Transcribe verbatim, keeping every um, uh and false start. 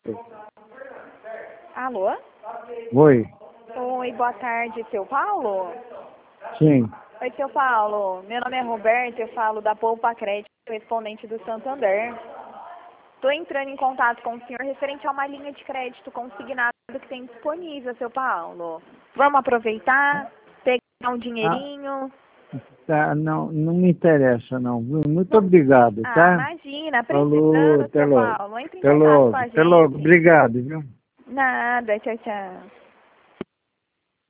Alô? Oi. Oi, boa tarde, seu Paulo? Sim. Oi, seu Paulo. Meu nome é Roberto, eu falo da Poupa Crédito, correspondente do Santander. Estou entrando em contato com o senhor referente a uma linha de crédito consignada que tem disponível, seu Paulo. Vamos aproveitar, pegar um Ah, dinheirinho. tá, não, não me interessa, não. viu? Muito obrigado, Ah, tá? imagina, Falou, precisando, até seu logo. Paulo, entre em Até contato com logo, a até logo. gente. Obrigado, viu? Nada, tchau, tchau.